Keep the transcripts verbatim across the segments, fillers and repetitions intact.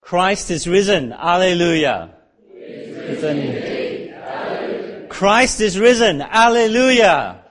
Christ is risen. Alleluia. Risen. Christ is risen. Alleluia.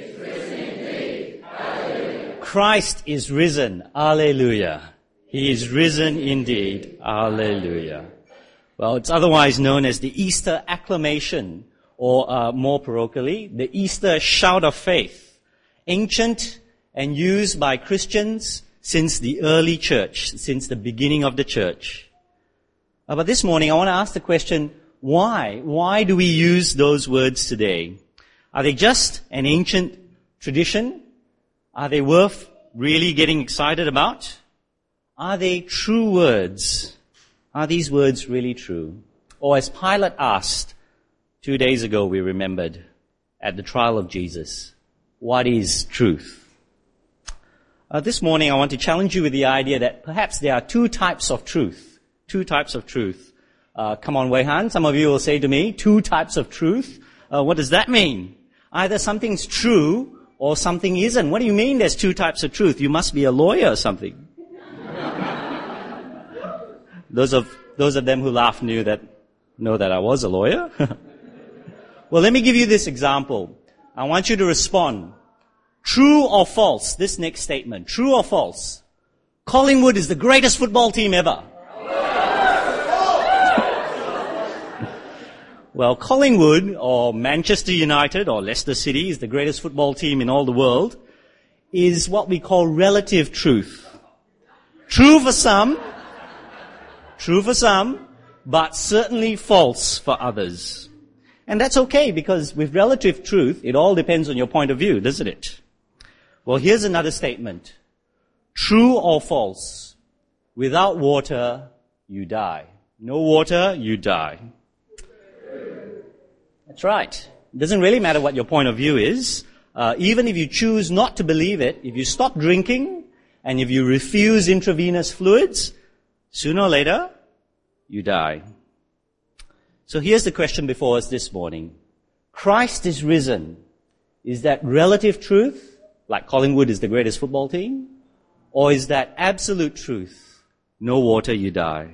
Christ is risen. Alleluia. He is risen indeed. Alleluia. Well, it's otherwise known as the Easter acclamation, or uh, more parochially, the Easter shout of faith, ancient and used by Christians since the early church, since the beginning of the church. Uh, but this morning I want to ask the question, why? Why do we use those words today? Are they just an ancient tradition? Are they worth really getting excited about? Are they true words? Are these words really true? Or as Pilate asked two days ago, we remembered, at the trial of Jesus, what is truth? Uh, this morning I want to challenge you with the idea that perhaps there are two types of truth. Two types of truth. Uh, come on, Wei Han, some of you will say to me, two types of truth? Uh, what does that mean? Either something's true or something isn't. What do you mean there's two types of truth? You must be a lawyer or something. Those of, those of them who laughed knew that, know that I was a lawyer. Well, let me give you this example. I want you to respond. True or false? This next statement. True or false? Collingwood is the greatest football team ever. Well, Collingwood or Manchester United or Leicester City is the greatest football team in all the world is what we call relative truth. True for some, true for some, but certainly false for others. And that's okay, because with relative truth, it all depends on your point of view, doesn't it? Well, here's another statement. True or false? Without water, you die. No water, you die. That's right. It doesn't really matter what your point of view is. Uh, even if you choose not to believe it, if you stop drinking, and if you refuse intravenous fluids, sooner or later, you die. So here's the question before us this morning. Christ is risen. Is that relative truth, like Collingwood is the greatest football team? Or is that absolute truth? No water, you die.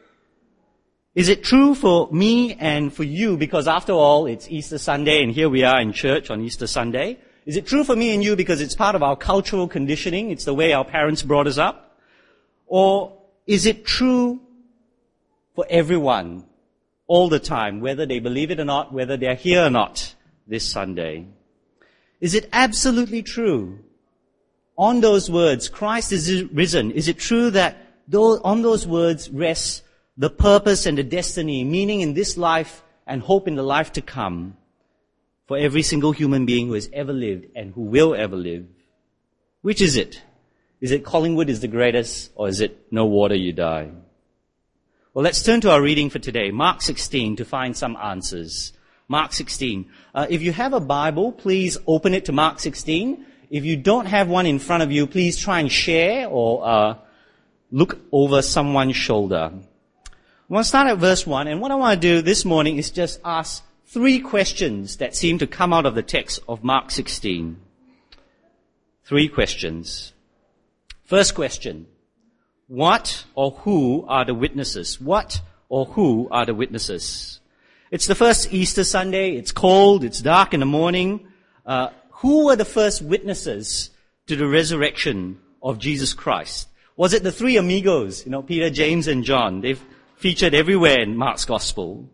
Is it true for me and for you, because after all, it's Easter Sunday and here we are in church on Easter Sunday? Is it true for me and you because it's part of our cultural conditioning, it's the way our parents brought us up? Or is it true for everyone, all the time, whether they believe it or not, whether they're here or not this Sunday? Is it absolutely true? On those words, Christ is risen. Is it true that on those words rests the purpose and the destiny, meaning in this life and hope in the life to come for every single human being who has ever lived and who will ever live? Which is it? Is it Collingwood is the greatest, or is it no water, you die? Well, let's turn to our reading for today, Mark sixteen, to find some answers. Mark sixteen. Uh, if you have a Bible, please open it to Mark sixteen. If you don't have one in front of you, please try and share or uh, look over someone's shoulder. I want to start at verse one, and what I want to do this morning is just ask three questions that seem to come out of the text of Mark sixteen. Three questions. First question. What or who are the witnesses? What or who are the witnesses? It's the first Easter Sunday. It's cold. It's dark in the morning. Uh, who were the first witnesses to the resurrection of Jesus Christ? Was it the three amigos, you know, Peter, James, and John? They've featured everywhere in Mark's Gospel.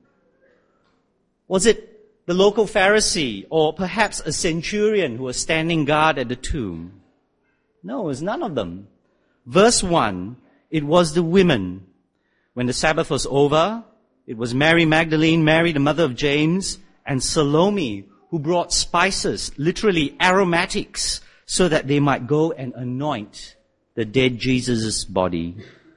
Was it the local Pharisee or perhaps a centurion who was standing guard at the tomb? No, it was none of them. Verse one, it was the women. When the Sabbath was over, it was Mary Magdalene, Mary the mother of James, and Salome who brought spices, literally aromatics, so that they might go and anoint the dead Jesus' body.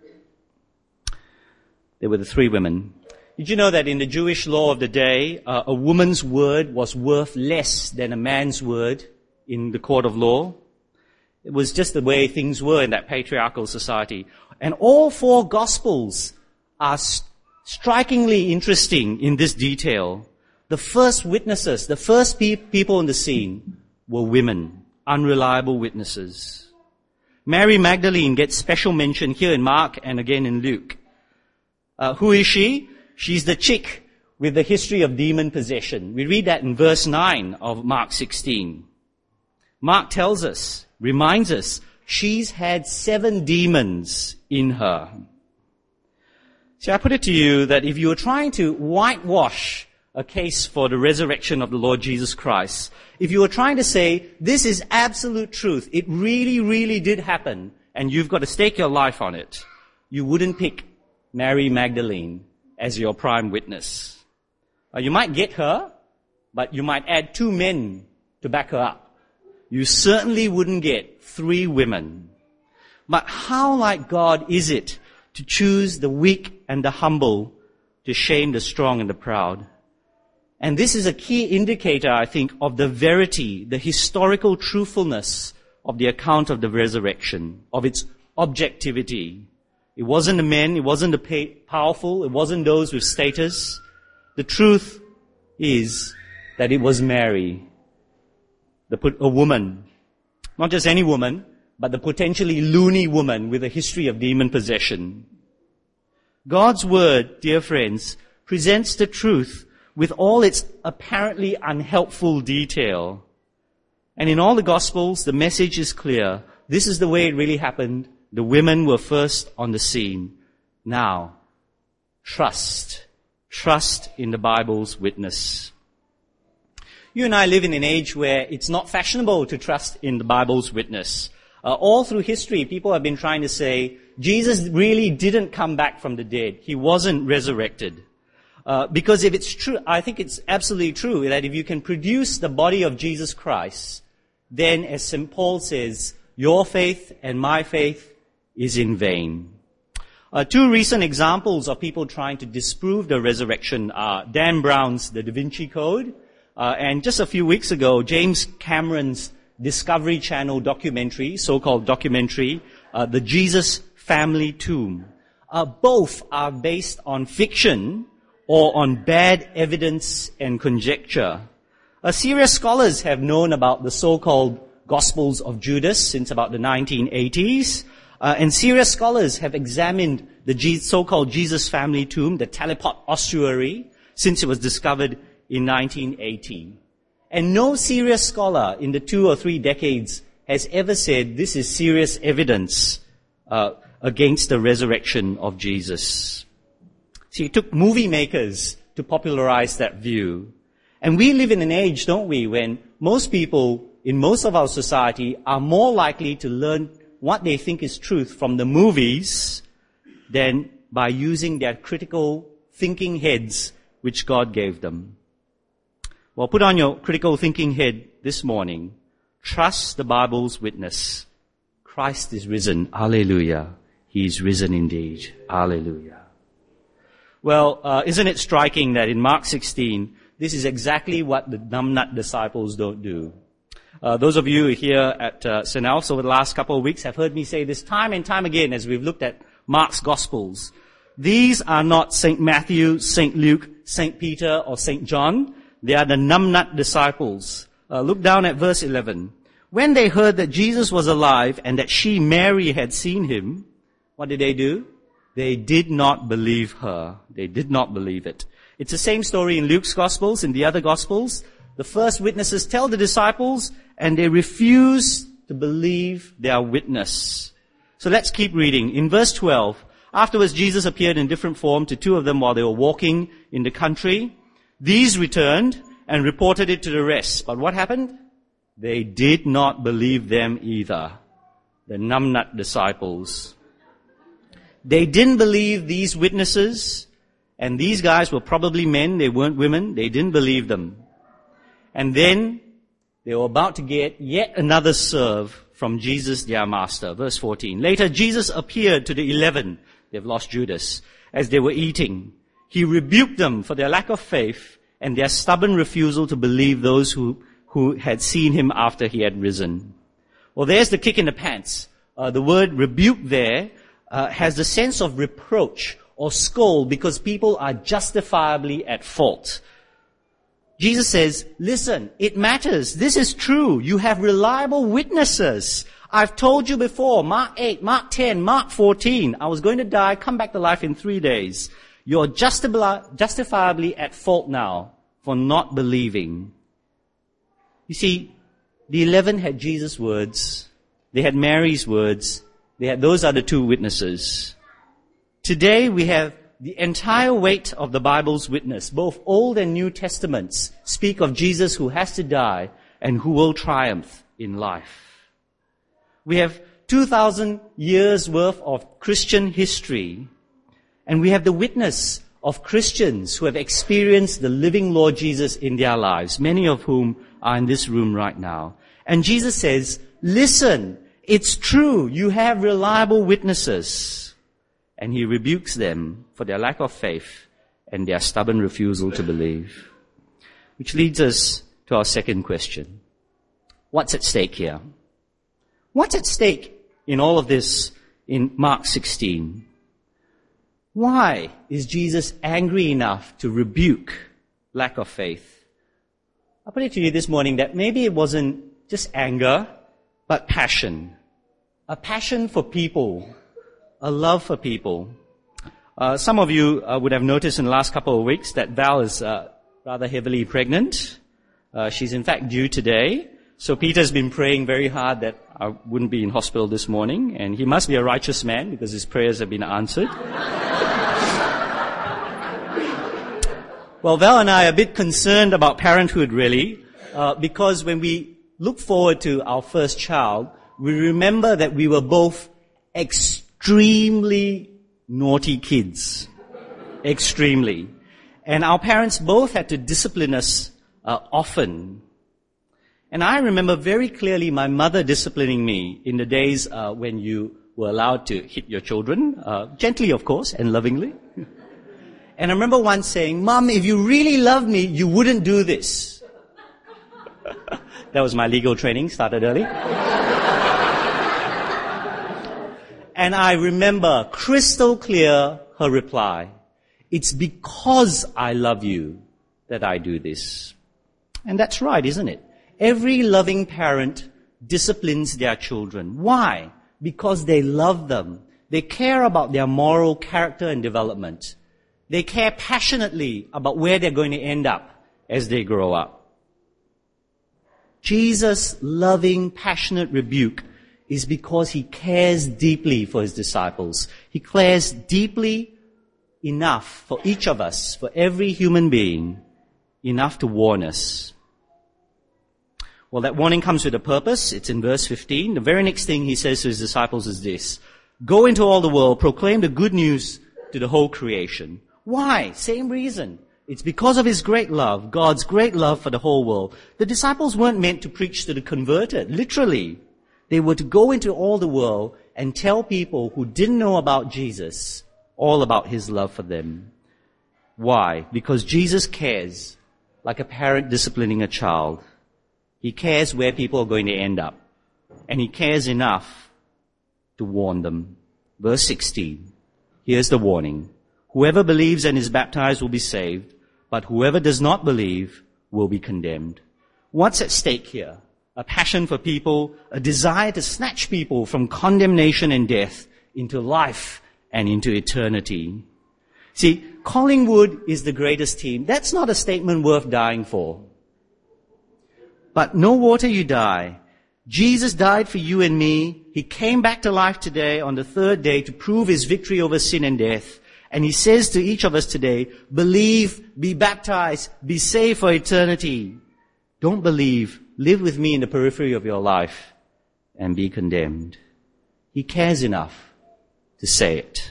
There were the three women. Did you know that in the Jewish law of the day, uh, a woman's word was worth less than a man's word in the court of law? It was just the way things were in that patriarchal society. And all four Gospels are st- strikingly interesting in this detail. The first witnesses, the first pe- people in the scene were women, unreliable witnesses. Mary Magdalene gets special mention here in Mark and again in Luke. Uh, who is she? She's the chick with the history of demon possession. We read that in verse nine of Mark sixteen. Mark tells us, reminds us, she's had seven demons in her. See, I put it to you that if you were trying to whitewash a case for the resurrection of the Lord Jesus Christ, if you were trying to say, this is absolute truth, it really, really did happen, and you've got to stake your life on it, you wouldn't pick Mary Magdalene as your prime witness. Uh, you might get her, but you might add two men to back her up. You certainly wouldn't get three women. But how like God is it to choose the weak and the humble to shame the strong and the proud? And this is a key indicator, I think, of the verity, the historical truthfulness of the account of the resurrection, of its objectivity. It wasn't the men, it wasn't the powerful, it wasn't those with status. The truth is that it was Mary, the, a woman, not just any woman, but the potentially loony woman with a history of demon possession. God's word, dear friends, presents the truth with all its apparently unhelpful detail. And in all the Gospels, the message is clear. This is the way it really happened. The women were first on the scene. Now, trust. Trust in the Bible's witness. You and I live in an age where it's not fashionable to trust in the Bible's witness. Uh, all through history, people have been trying to say, Jesus really didn't come back from the dead. He wasn't resurrected. Uh, because if it's true, I think it's absolutely true that if you can produce the body of Jesus Christ, then as Saint Paul says, your faith and my faith is in vain. Uh, two recent examples of people trying to disprove the resurrection are Dan Brown's The Da Vinci Code, uh, and just a few weeks ago, James Cameron's Discovery Channel documentary, so-called documentary, uh, The Jesus Family Tomb. Uh, both are based on fiction or on bad evidence and conjecture. Uh, serious scholars have known about the so-called Gospels of Judas since about the nineteen eighties, uh, and serious scholars have examined the G- so-called Jesus Family Tomb, the Teleport Ossuary, since it was discovered in nineteen eighty. And no serious scholar in the two or three decades has ever said this is serious evidence uh, against the resurrection of Jesus. See, it took movie makers to popularize that view. And we live in an age, don't we, when most people in most of our society are more likely to learn what they think is truth from the movies than by using their critical thinking heads which God gave them. Well, put on your critical thinking head this morning. Trust the Bible's witness. Christ is risen. Alleluia. He is risen indeed. Alleluia. Well, uh, isn't it striking that in Mark sixteen, this is exactly what the numbnut disciples don't do. Uh, those of you here at uh, Saint Alf's over the last couple of weeks have heard me say this time and time again as we've looked at Mark's Gospels. These are not Saint Matthew, Saint Luke, Saint Peter, or Saint John. They are the numbnut disciples. Uh, look down at verse eleven. When they heard that Jesus was alive and that she, Mary, had seen him, what did they do? They did not believe her. They did not believe it. It's the same story in Luke's Gospels, in the other Gospels. The first witnesses tell the disciples, and they refuse to believe their witness. So let's keep reading. In verse twelve, afterwards Jesus appeared in different form to two of them while they were walking in the country. These returned and reported it to the rest. But what happened? They did not believe them either. The numbnut disciples. They didn't believe these witnesses, and these guys were probably men, they weren't women, they didn't believe them. And then they were about to get yet another serve from Jesus, their master. Verse fourteen. Later, Jesus appeared to the eleven, they've lost Judas, as they were eating. He rebuked them for their lack of faith and their stubborn refusal to believe those who, who had seen him after he had risen. Well, there's the kick in the pants. Uh, the word rebuke there Uh, has the sense of reproach or scold because people are justifiably at fault. Jesus says, listen, it matters. This is true. You have reliable witnesses. I've told you before, Mark eight, Mark ten, Mark fourteen, I was going to die, come back to life in three days. You're justabli- justifiably at fault now for not believing. You see, the eleven had Jesus' words. They had Mary's words. They had, those are the two witnesses. Today we have the entire weight of the Bible's witness. Both Old and New Testaments speak of Jesus who has to die and who will triumph in life. We have two thousand years worth of Christian history, and we have the witness of Christians who have experienced the living Lord Jesus in their lives, many of whom are in this room right now. And Jesus says, listen, it's true, you have reliable witnesses. And he rebukes them for their lack of faith and their stubborn refusal to believe. Which leads us to our second question. What's at stake here? What's at stake in all of this in Mark sixteen? Why is Jesus angry enough to rebuke lack of faith? I'll put it to you this morning that maybe it wasn't just anger, but passion. A passion for people. A love for people. Uh, some of you uh, would have noticed in the last couple of weeks that Val is uh, rather heavily pregnant. Uh, she's in fact due today. So Peter's been praying very hard that I wouldn't be in hospital this morning. And he must be a righteous man because his prayers have been answered. Well, Val and I are a bit concerned about parenthood, really, uh, because when we look forward to our first child, we remember that we were both extremely naughty kids. Extremely. And our parents both had to discipline us uh, often. And I remember very clearly my mother disciplining me in the days uh, when you were allowed to hit your children, uh, gently, of course, and lovingly. And I remember once saying, Mom, if you really love me, you wouldn't do this. That was my legal training, started early. And I remember crystal clear her reply. It's because I love you that I do this. And that's right, isn't it? Every loving parent disciplines their children. Why? Because they love them. They care about their moral character and development. They care passionately about where they're going to end up as they grow up. Jesus' loving, passionate rebuke is because he cares deeply for his disciples. He cares deeply enough for each of us, for every human being, enough to warn us. Well, that warning comes with a purpose. It's in verse fifteen. The very next thing he says to his disciples is this: go into all the world, proclaim the good news to the whole creation. Why? Same reason. It's because of his great love, God's great love for the whole world. The disciples weren't meant to preach to the converted, literally. They were to go into all the world and tell people who didn't know about Jesus all about his love for them. Why? Because Jesus cares like a parent disciplining a child. He cares where people are going to end up. And he cares enough to warn them. Verse sixteen. Here's the warning. Whoever believes and is baptized will be saved, but whoever does not believe will be condemned. What's at stake here? A passion for people, a desire to snatch people from condemnation and death into life and into eternity. See, Collingwood is the greatest team. That's not a statement worth dying for. But no water you die. Jesus died for you and me. He came back to life today on the third day to prove his victory over sin and death. And he says to each of us today, believe, be baptized, be saved for eternity. Don't believe, live with me in the periphery of your life and be condemned. He cares enough to say it.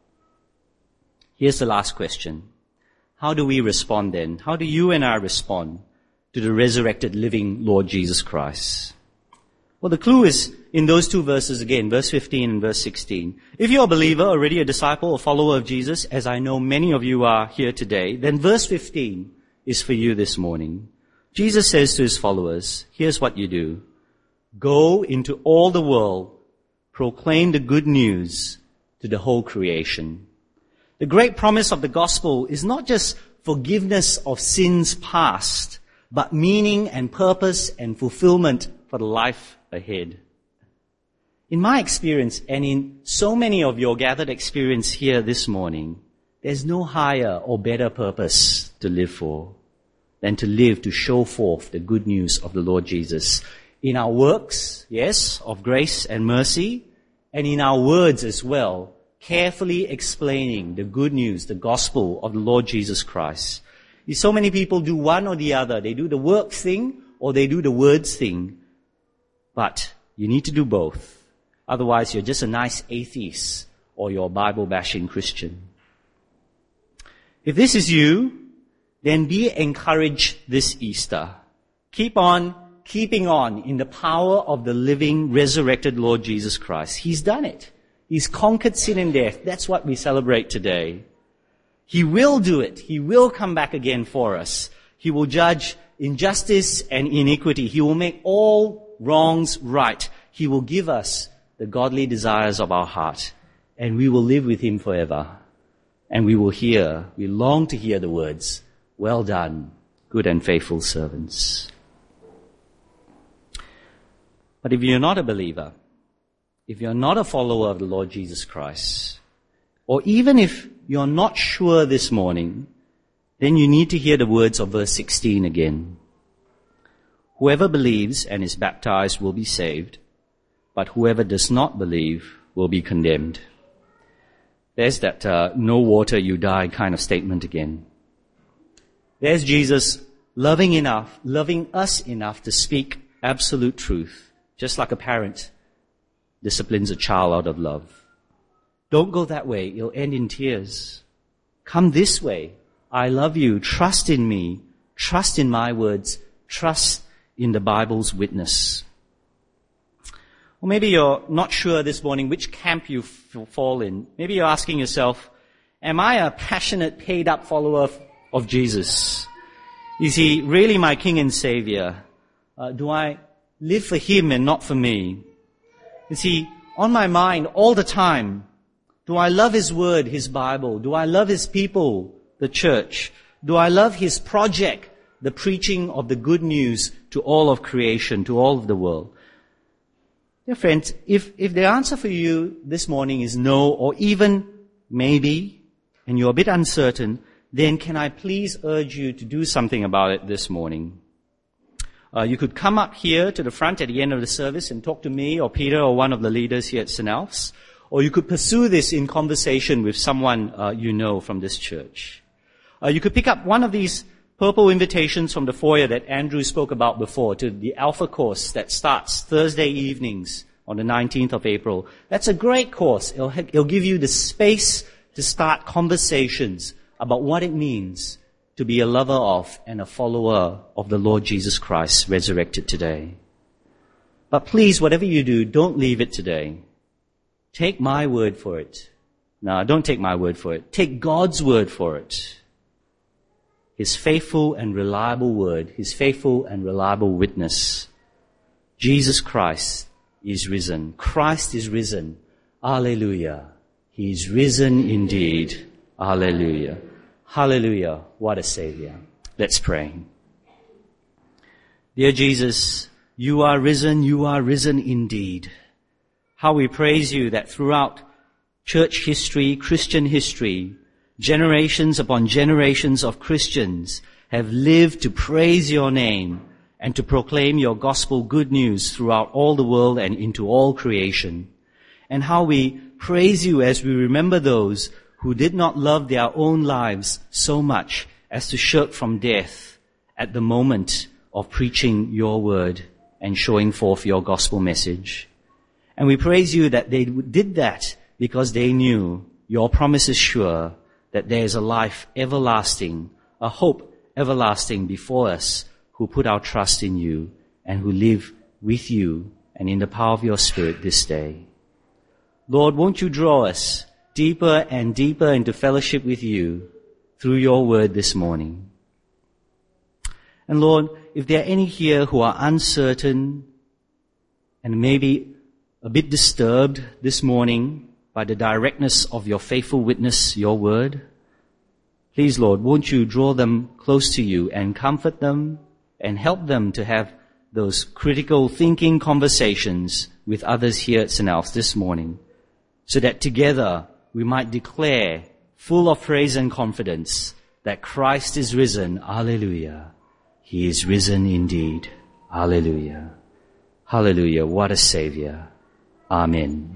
Here's the last question. How do we respond then? How do you and I respond to the resurrected living Lord Jesus Christ? Well, the clue is in those two verses again, verse fifteen and verse sixteen. If you're a believer, already a disciple or follower of Jesus, as I know many of you are here today, then verse fifteen is for you this morning. Jesus says to his followers, here's what you do. Go into all the world, proclaim the good news to the whole creation. The great promise of the gospel is not just forgiveness of sins past, but meaning and purpose and fulfillment for the life ahead. In my experience, and in so many of your gathered experience here this morning, there's no higher or better purpose to live for than to live to show forth the good news of the Lord Jesus. In our works, yes, of grace and mercy, and in our words as well, carefully explaining the good news, the gospel of the Lord Jesus Christ. So many people do one or the other. They do the works thing or they do the words thing. But you need to do both. Otherwise, you're just a nice atheist or you're a Bible-bashing Christian. If this is you, then be encouraged this Easter. Keep on keeping on in the power of the living, resurrected Lord Jesus Christ. He's done it. He's conquered sin and death. That's what we celebrate today. He will do it. He will come back again for us. He will judge injustice and iniquity. He will make all wrongs right. He will give us the godly desires of our heart. And we will live with Him forever. And we will hear, we long to hear the words, "Well done, good and faithful servants." But if you're not a believer, if you're not a follower of the Lord Jesus Christ, or even if you're not sure this morning, then you need to hear the words of verse sixteen again. Whoever believes and is baptized will be saved, but whoever does not believe will be condemned. There's that uh, no water you die kind of statement again. There's Jesus loving enough, loving us enough to speak absolute truth, just like a parent disciplines a child out of love. Don't go that way. It'll end in tears. Come this way. I love you. Trust in me. Trust in my words. Trust in the Bible's witness. Or maybe you're not sure this morning which camp you f- fall in. Maybe you're asking yourself, am I a passionate, paid-up follower of, of Jesus? Is He really my King and Savior? Uh, do I live for Him and not for me? Is He on my mind all the time? Do I love His Word, His Bible? Do I love His people, the church? Do I love His project, the preaching of the good news to all of creation, to all of the world? Dear friends, if, if the answer for you this morning is no, or even maybe, and you're a bit uncertain, then can I please urge you to do something about it this morning? Uh, you could come up here to the front at the end of the service and talk to me or Peter or one of the leaders here at Saint Alf's. Or you could pursue this in conversation with someone uh, you know from this church. Uh, you could pick up one of these purple invitations from the foyer that Andrew spoke about before to the Alpha course that starts Thursday evenings on the nineteenth of April. That's a great course. It'll, it'll give you the space to start conversations about what it means to be a lover of and a follower of the Lord Jesus Christ resurrected today. But please, whatever you do, don't leave it today. Take my word for it. No, don't take my word for it. Take God's word for it. His faithful and reliable word, His faithful and reliable witness. Jesus Christ is risen. Christ is risen. Alleluia. He is risen indeed. Alleluia. Hallelujah. What a Savior. Let's pray. Dear Jesus, you are risen. You are risen indeed. How we praise you that throughout church history, Christian history, generations upon generations of Christians have lived to praise your name and to proclaim your gospel good news throughout all the world and into all creation. And how we praise you as we remember those who did not love their own lives so much as to shirk from death at the moment of preaching your word and showing forth your gospel message. And we praise you that they did that because they knew your promise is sure, that there is a life everlasting, a hope everlasting before us who put our trust in you and who live with you and in the power of your Spirit this day. Lord, won't you draw us deeper and deeper into fellowship with you through your word this morning. And Lord, if there are any here who are uncertain and maybe a bit disturbed this morning by the directness of your faithful witness, your word, please, Lord, won't you draw them close to you and comfort them and help them to have those critical thinking conversations with others here at Saint Alf's this morning, so that together we might declare full of praise and confidence that Christ is risen. Hallelujah. He is risen indeed. Hallelujah. Hallelujah. What a Savior. Amen.